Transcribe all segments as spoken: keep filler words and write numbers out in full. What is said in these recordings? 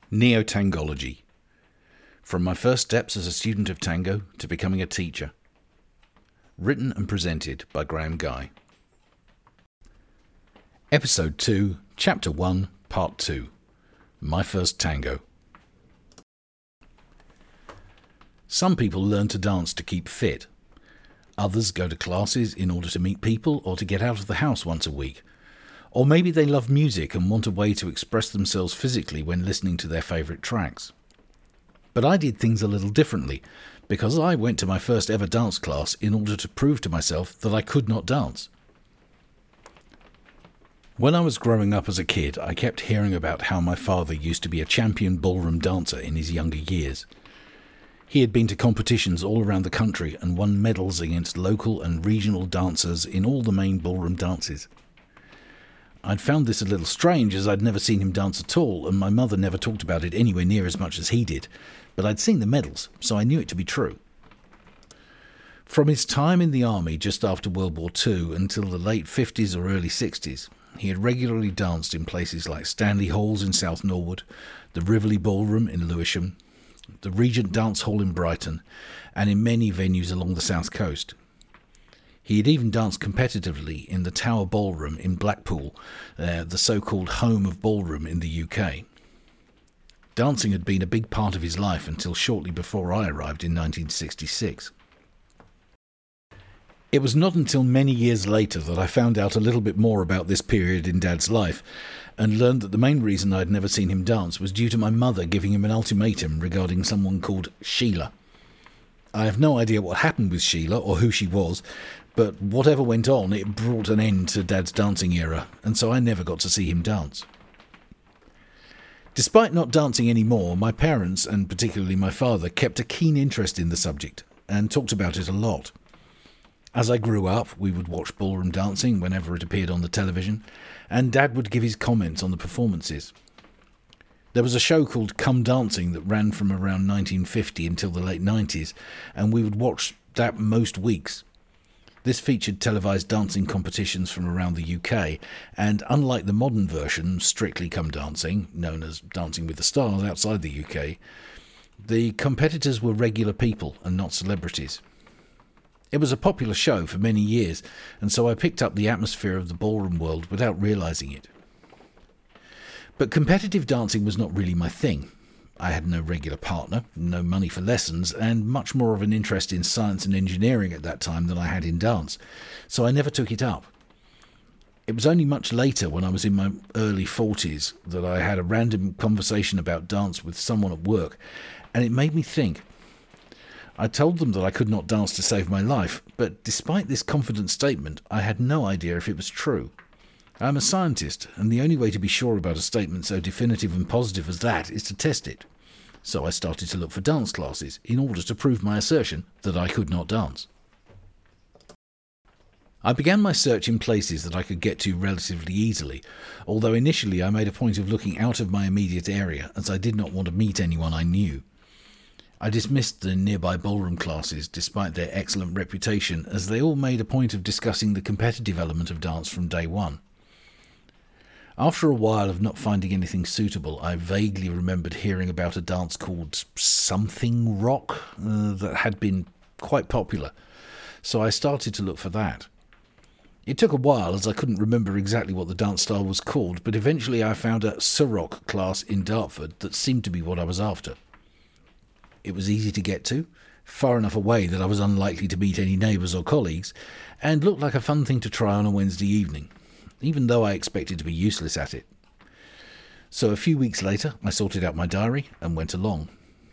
Neo-Tangology. From my first steps as a student of tango to becoming a teacher. Written and presented by Graham Guy. Episode two, Chapter one, Part two. My First Tango. Some people learn to dance to keep fit. Others go to classes in order to meet people or to get out of the house once a week. Or maybe they love music and want a way to express themselves physically when listening to their favourite tracks. But I did things a little differently, because I went to my first ever dance class in order to prove to myself that I could not dance. When I was growing up as a kid, I kept hearing about how my father used to be a champion ballroom dancer in his younger years. He had been to competitions all around the country and won medals against local and regional dancers in all the main ballroom dances. I'd found this a little strange, as I'd never seen him dance at all, and my mother never talked about it anywhere near as much as he did, but I'd seen the medals, so I knew it to be true. From his time in the army just after World War Two until the late fifties or early sixties, he had regularly danced in places like Stanley Halls in South Norwood, the Rivoli Ballroom in Lewisham, the Regent Dance Hall in Brighton, and in many venues along the south coast. He had even danced competitively in the Tower Ballroom in Blackpool, uh, the so-called home of ballroom in the U K. Dancing had been a big part of his life until shortly before I arrived in nineteen sixty-six. It was not until many years later that I found out a little bit more about this period in Dad's life, and learned that the main reason I'd never seen him dance was due to my mother giving him an ultimatum regarding someone called Sheila. I have no idea what happened with Sheila or who she was, but whatever went on, it brought an end to Dad's dancing era, and so I never got to see him dance. Despite not dancing anymore, my parents, and particularly my father, kept a keen interest in the subject, and talked about it a lot. As I grew up, we would watch ballroom dancing whenever it appeared on the television, and Dad would give his comments on the performances. There was a show called Come Dancing that ran from around nineteen fifty until the late nineties, and we would watch that most weeks. This featured televised dancing competitions from around the U K, and unlike the modern version, Strictly Come Dancing, known as Dancing with the Stars outside the U K, the competitors were regular people and not celebrities. It was a popular show for many years, and so I picked up the atmosphere of the ballroom world without realising it. But competitive dancing was not really my thing. I had no regular partner, no money for lessons, and much more of an interest in science and engineering at that time than I had in dance, so I never took it up. It was only much later, when I was in my early forties, that I had a random conversation about dance with someone at work, and it made me think. I told them that I could not dance to save my life, but despite this confident statement, I had no idea if it was true. I am a scientist, and the only way to be sure about a statement so definitive and positive as that is to test it. So I started to look for dance classes in order to prove my assertion that I could not dance. I began my search in places that I could get to relatively easily, although initially I made a point of looking out of my immediate area, as I did not want to meet anyone I knew. I dismissed the nearby ballroom classes despite their excellent reputation, as they all made a point of discussing the competitive element of dance from day one. After a while of not finding anything suitable, I vaguely remembered hearing about a dance called Something Rock uh, that had been quite popular, so I started to look for that. It took a while, as I couldn't remember exactly what the dance style was called, but eventually I found a Surrock class in Dartford that seemed to be what I was after. It was easy to get to, far enough away that I was unlikely to meet any neighbours or colleagues, and looked like a fun thing to try on a Wednesday evening, even though I expected to be useless at it. So a few weeks later, I sorted out my diary and went along.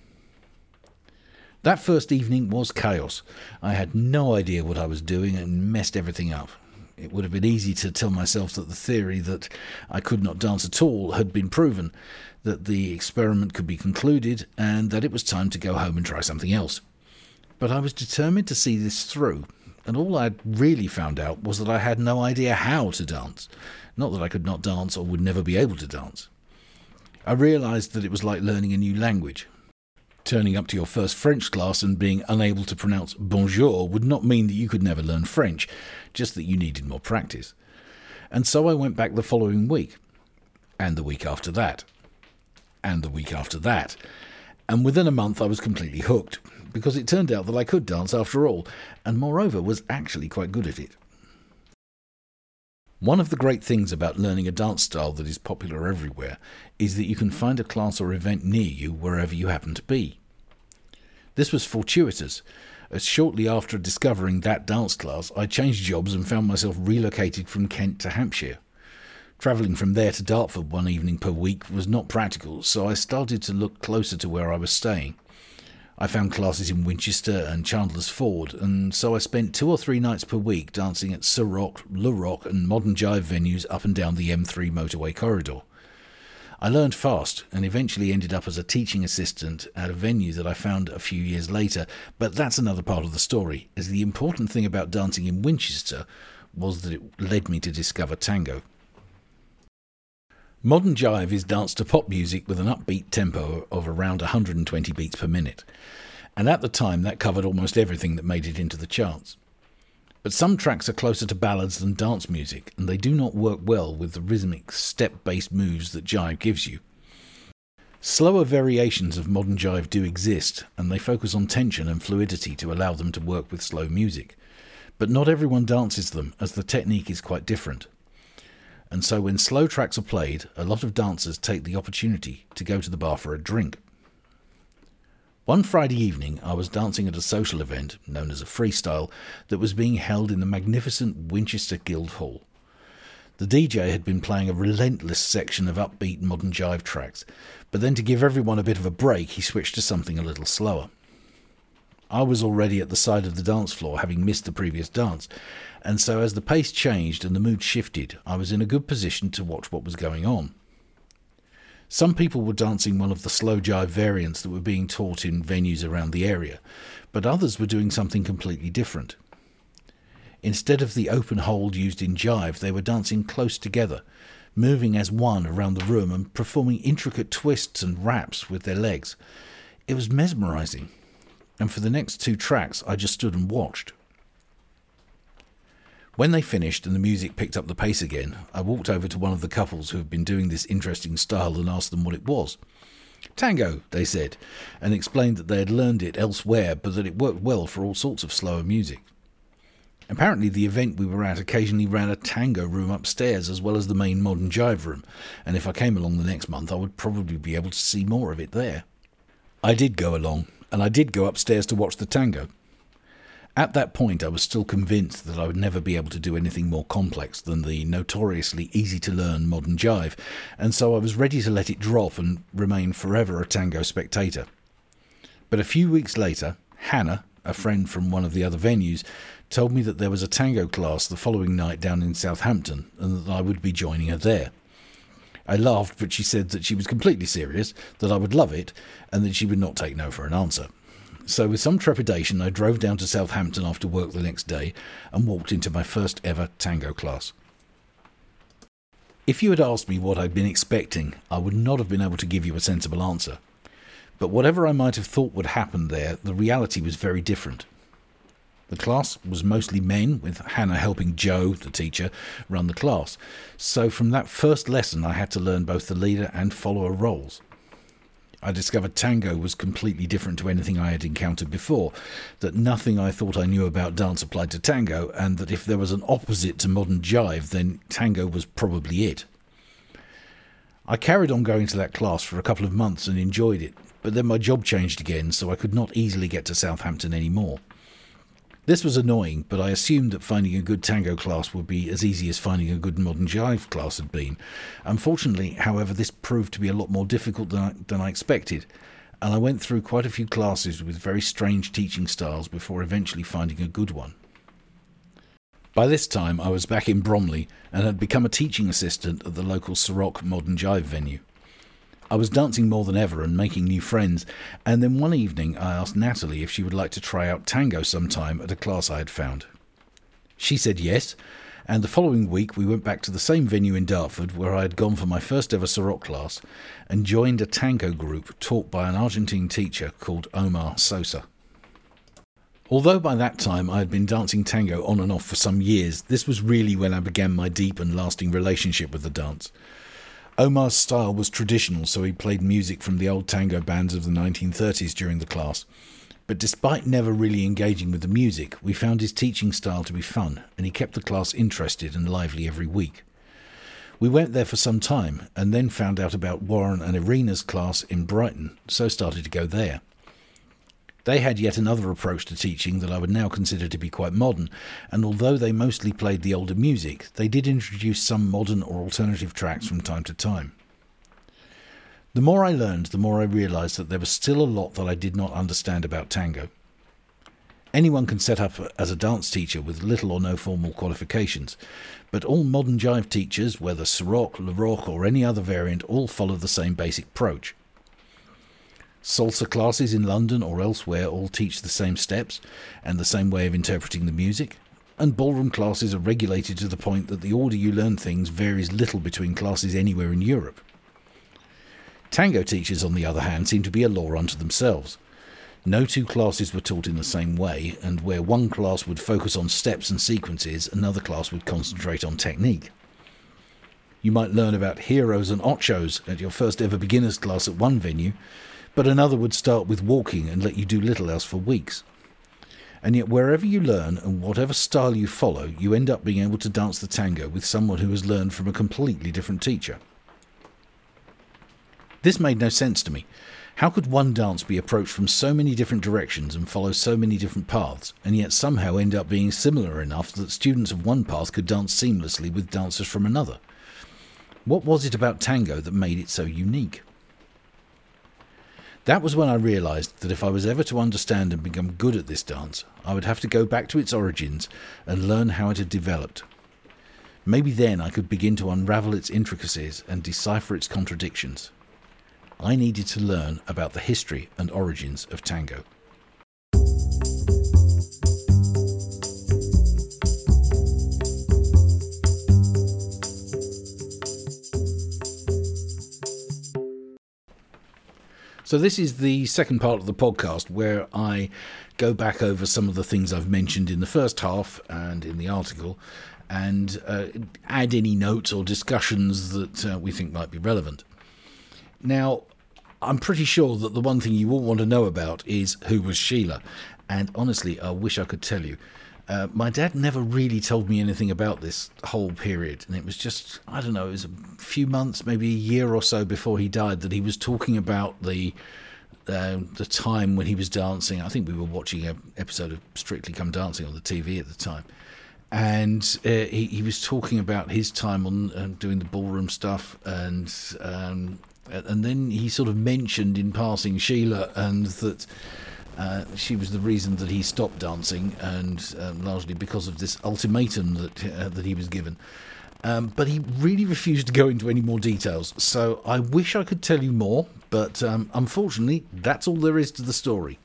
That first evening was chaos. I had no idea what I was doing and messed everything up. It would have been easy to tell myself that the theory that I could not dance at all had been proven, that the experiment could be concluded, and that it was time to go home and try something else. But I was determined to see this through, and all I had really found out was that I had no idea how to dance, not that I could not dance or would never be able to dance. I realised that it was like learning a new language. Turning up to your first French class and being unable to pronounce bonjour would not mean that you could never learn French, just that you needed more practice. And so I went back the following week, and the week after that. and the week after that. And within a month I was completely hooked, because it turned out that I could dance after all, and moreover was actually quite good at it. One of the great things about learning a dance style that is popular everywhere is that you can find a class or event near you wherever you happen to be. This was fortuitous, as shortly after discovering that dance class I changed jobs and found myself relocated from Kent to Hampshire. Travelling from there to Dartford one evening per week was not practical, so I started to look closer to where I was staying. I found classes in Winchester and Chandler's Ford, and so I spent two or three nights per week dancing at Ciroc, Le Rock and Modern Jive venues up and down the M three motorway corridor. I learned fast and eventually ended up as a teaching assistant at a venue that I found a few years later, but that's another part of the story, as the important thing about dancing in Winchester was that it led me to discover tango. Modern jive is danced to pop music with an upbeat tempo of around one hundred twenty beats per minute, and at the time that covered almost everything that made it into the charts. But some tracks are closer to ballads than dance music, and they do not work well with the rhythmic step-based moves that jive gives you. Slower variations of modern jive do exist, and they focus on tension and fluidity to allow them to work with slow music. But not everyone dances them, as the technique is quite different. And so when slow tracks are played, a lot of dancers take the opportunity to go to the bar for a drink. One Friday evening, I was dancing at a social event, known as a freestyle, that was being held in the magnificent Winchester Guildhall. The D J had been playing a relentless section of upbeat modern jive tracks, but then to give everyone a bit of a break, he switched to something a little slower. I was already at the side of the dance floor, having missed the previous dance, and so as the pace changed and the mood shifted, I was in a good position to watch what was going on. Some people were dancing one of the slow jive variants that were being taught in venues around the area, but others were doing something completely different. Instead of the open hold used in jive, they were dancing close together, moving as one around the room and performing intricate twists and raps with their legs. It was mesmerizing, and for the next two tracks I just stood and watched. When they finished and the music picked up the pace again, I walked over to one of the couples who had been doing this interesting style and asked them what it was. Tango, they said, and explained that they had learned it elsewhere, but that it worked well for all sorts of slower music. Apparently the event we were at occasionally ran a tango room upstairs as well as the main modern jive room, and if I came along the next month I would probably be able to see more of it there. I did go along, and I did go upstairs to watch the tango. At that point, I was still convinced that I would never be able to do anything more complex than the notoriously easy-to-learn modern jive, and so I was ready to let it drop and remain forever a tango spectator. But a few weeks later, Hannah, a friend from one of the other venues, told me that there was a tango class the following night down in Southampton, and that I would be joining her there. I laughed, but she said that she was completely serious, that I would love it, and that she would not take no for an answer. So with some trepidation I drove down to Southampton after work the next day and walked into my first ever tango class. If you had asked me what I'd been expecting, I would not have been able to give you a sensible answer. But whatever I might have thought would happen there, the reality was very different. The class was mostly men, with Hannah helping Joe, the teacher, run the class. So from that first lesson I had to learn both the leader and follower roles. I discovered tango was completely different to anything I had encountered before, that nothing I thought I knew about dance applied to tango, and that if there was an opposite to modern jive, then tango was probably it. I carried on going to that class for a couple of months and enjoyed it, but then my job changed again, so I could not easily get to Southampton anymore. This was annoying, but I assumed that finding a good tango class would be as easy as finding a good modern jive class had been. Unfortunately, however, this proved to be a lot more difficult than I, than I expected, and I went through quite a few classes with very strange teaching styles before eventually finding a good one. By this time, I was back in Bromley and had become a teaching assistant at the local Ciroc Modern Jive venue. I was dancing more than ever and making new friends, and then one evening I asked Natalie if she would like to try out tango sometime at a class I had found. She said yes, and the following week we went back to the same venue in Dartford where I had gone for my first ever Ciroc class and joined a tango group taught by an Argentine teacher called Omar Sosa. Although by that time I had been dancing tango on and off for some years, this was really when I began my deep and lasting relationship with the dance. Omar's style was traditional, so he played music from the old tango bands of the nineteen thirties during the class. But despite never really engaging with the music, we found his teaching style to be fun, and he kept the class interested and lively every week. We went there for some time, and then found out about Warren and Irina's class in Brighton, so started to go there. They had yet another approach to teaching that I would now consider to be quite modern, and although they mostly played the older music, they did introduce some modern or alternative tracks from time to time. The more I learned, the more I realised that there was still a lot that I did not understand about tango. Anyone can set up as a dance teacher with little or no formal qualifications, but all modern jive teachers, whether Cirroc, Le Roc or any other variant, all follow the same basic approach. Salsa classes in London or elsewhere all teach the same steps and the same way of interpreting the music, and ballroom classes are regulated to the point that the order you learn things varies little between classes anywhere in Europe. Tango teachers, on the other hand, seem to be a law unto themselves. No two classes were taught in the same way, and where one class would focus on steps and sequences, another class would concentrate on technique. You might learn about heroes and ochos at your first ever beginners class at one venue, but another would start with walking and let you do little else for weeks. And yet wherever you learn and whatever style you follow, you end up being able to dance the tango with someone who has learned from a completely different teacher. This made no sense to me. How could one dance be approached from so many different directions and follow so many different paths, and yet somehow end up being similar enough that students of one path could dance seamlessly with dancers from another? What was it about tango that made it so unique? That was when I realised that if I was ever to understand and become good at this dance, I would have to go back to its origins and learn how it had developed. Maybe then I could begin to unravel its intricacies and decipher its contradictions. I needed to learn about the history and origins of tango. So this is the second part of the podcast where I go back over some of the things I've mentioned in the first half and in the article, and uh, add any notes or discussions that uh, we think might be relevant. Now, I'm pretty sure that the one thing you all want to know about is who was Sheila, and honestly, I wish I could tell you. Uh, my dad never really told me anything about this whole period, and it was just, I don't know, it was a few months, maybe a year or so before he died, that he was talking about the uh, the time when he was dancing. I think we were watching an episode of Strictly Come Dancing on the T V at the time. And uh, he, he was talking about his time on uh, doing the ballroom stuff, and um, and then he sort of mentioned in passing Sheila, and that uh, she was the reason that he stopped dancing, and um, largely because of this ultimatum that uh, that he was given. Um, but he really refused to go into any more details. So I wish I could tell you more, but um, unfortunately, that's all there is to the story.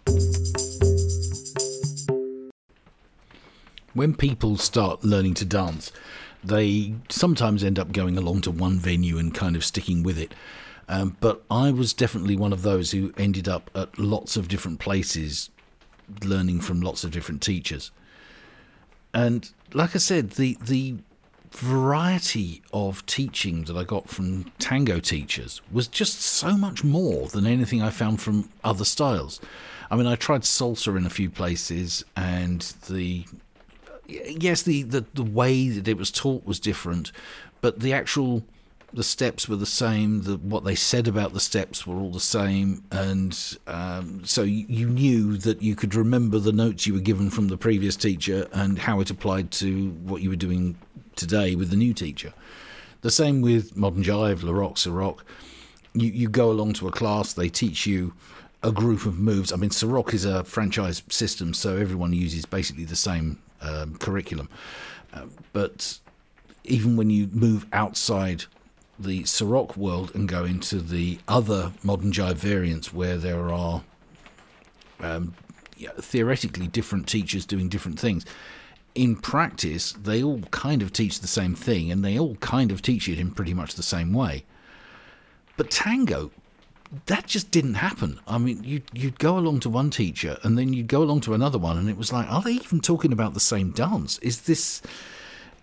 When people start learning to dance, they sometimes end up going along to one venue and kind of sticking with it. Um, but I was definitely one of those who ended up at lots of different places, learning from lots of different teachers. And like I said, the the variety of teaching that I got from tango teachers was just so much more than anything I found from other styles. I mean, I tried salsa in a few places, and the yes, the, the, the way that it was taught was different, but the actual, the steps were the same, the, what they said about the steps were all the same, and um, so you, you knew that you could remember the notes you were given from the previous teacher and how it applied to what you were doing today with the new teacher. The same with modern jive, Le Roc, Cirroc. You, you go along to a class, they teach you a group of moves. I mean, Cirroc is a franchise system, so everyone uses basically the same Um, curriculum, uh, but even when you move outside the Cirroc world and go into the other modern jive variants where there are um, yeah, theoretically different teachers doing different things, in practice they all kind of teach the same thing, and they all kind of teach it in pretty much the same way. But tango, that just didn't happen. I mean, you'd, you'd go along to one teacher and then you'd go along to another one, and it was like, are they even talking about the same dance? Is this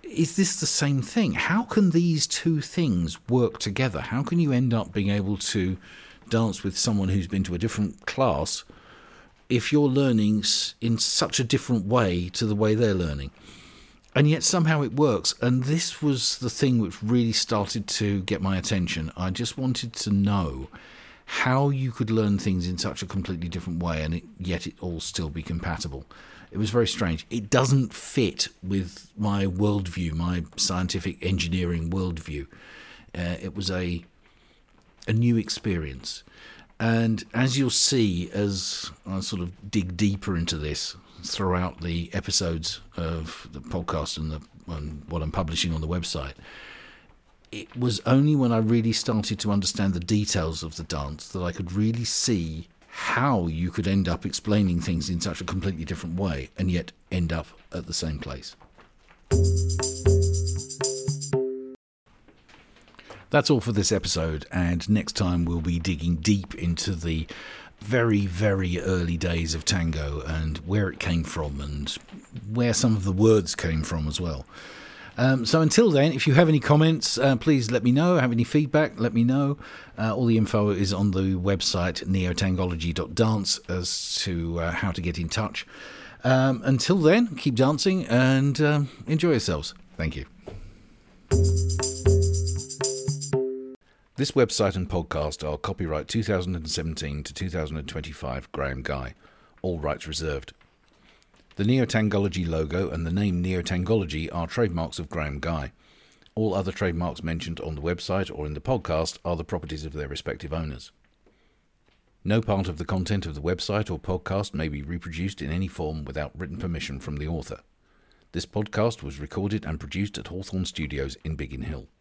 is this the same thing? How can these two things work together? How can you end up being able to dance with someone who's been to a different class if you're learning in such a different way to the way they're learning? And yet somehow it works. And this was the thing which really started to get my attention. I just wanted to know how you could learn things in such a completely different way and it, yet it all still be compatible. It was very strange. It doesn't fit with my worldview, my scientific engineering worldview. Uh, it was a a new experience. And as you'll see, as I sort of dig deeper into this throughout the episodes of the podcast and, the, and what I'm publishing on the website, it was only when I really started to understand the details of the dance that I could really see how you could end up explaining things in such a completely different way and yet end up at the same place. That's all for this episode, and next time we'll be digging deep into the very, very early days of tango and where it came from and where some of the words came from as well. Um, so until then, if you have any comments, uh, please let me know. Have any feedback, let me know. Uh, all the info is on the website neotangology dot dance as to uh, how to get in touch. Um, until then, keep dancing and um, enjoy yourselves. Thank you. This website and podcast are copyright two thousand seventeen to two thousand twenty-five Graham Guy. All rights reserved. The Neotangology logo and the name Neotangology are trademarks of Graham Guy. All other trademarks mentioned on the website or in the podcast are the properties of their respective owners. No part of the content of the website or podcast may be reproduced in any form without written permission from the author. This podcast was recorded and produced at Hawthorne Studios in Biggin Hill.